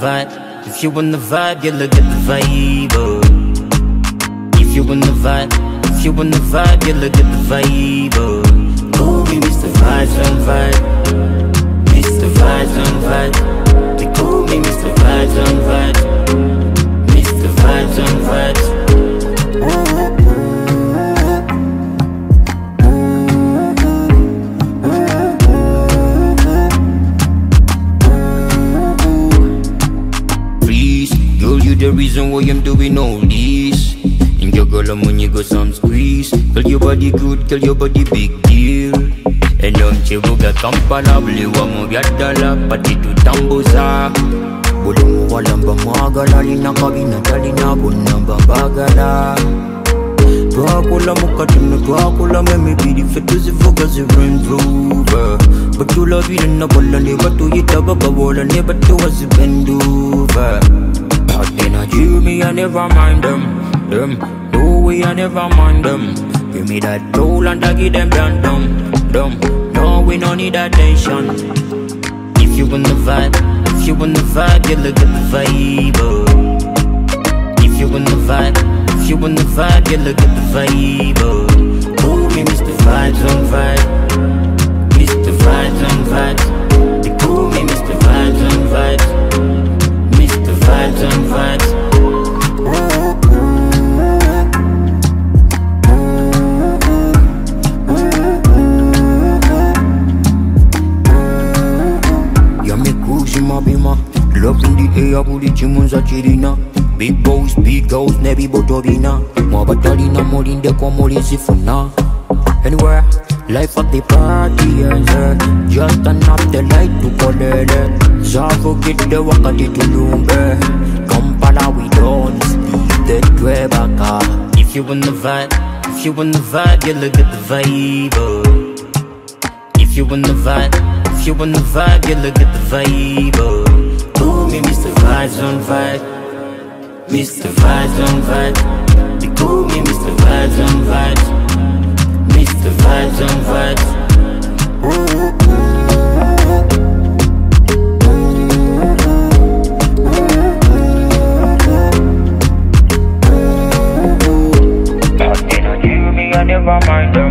vibe. If you want the vibe, you look at the vibe. Oh. If you want the vibe, if you want the vibe, you look at the vibe. Oh. Call me Mr. Vibes on Vibe, Mr. Vibes on Vibe. They call me Mr. Vibes on Vibe, Mr. Vibes on Vibes. The reason why I'm doing all this. And your girl, I'm when you go some squeeze. Girl, your body good, girl, your body big deal. And don't you go get comparable. Wamo yadala, pati tu tambuza. Bole mo walamba mwagala. Lina kabina, talina bunamba bagala. Dracula mukatina, Dracula me be the fetus if focus a Range Rover. But you love it in a ball and never to it up a wall and never to us a bend over. But then I hear me, I never mind them. No way, I never mind them. Give me that roll and I give them dumb. No, we don't need attention. If you want the vibe, if you want the vibe, you look at the vibe. Oh. If you want the vibe, if you want the vibe, you look at the vibe. Oh. Call me Mr. Vibes on Vibe, Mr. Vibes on Vibes. They call me Mr. Vibes on Vibes, Mr. Vibes on Vibes. Ya me kushima bima, love in the air, booty chimunza chirina. Big boys, big girls, nebi botovina. Mo batalina, molinde kwa molisi funa. Anywhere, life at the party, yeah. Just turn up the light to kolele. Zavo get the wakati to lumbe. Kampala we don't speak the Dwebaka. If you want the vibe, if you want the vibe, you look at the vibe. Oh. If you want the vibe, if you want the vibe, you look at the vibe. Oh. Call me Mr. Vibes on Vibe, Mr. Vibes on Vibe. They call me Mr. Vibes on Vibes, Mr. Vibes on Vibes. But they don't hear me, I never mind them.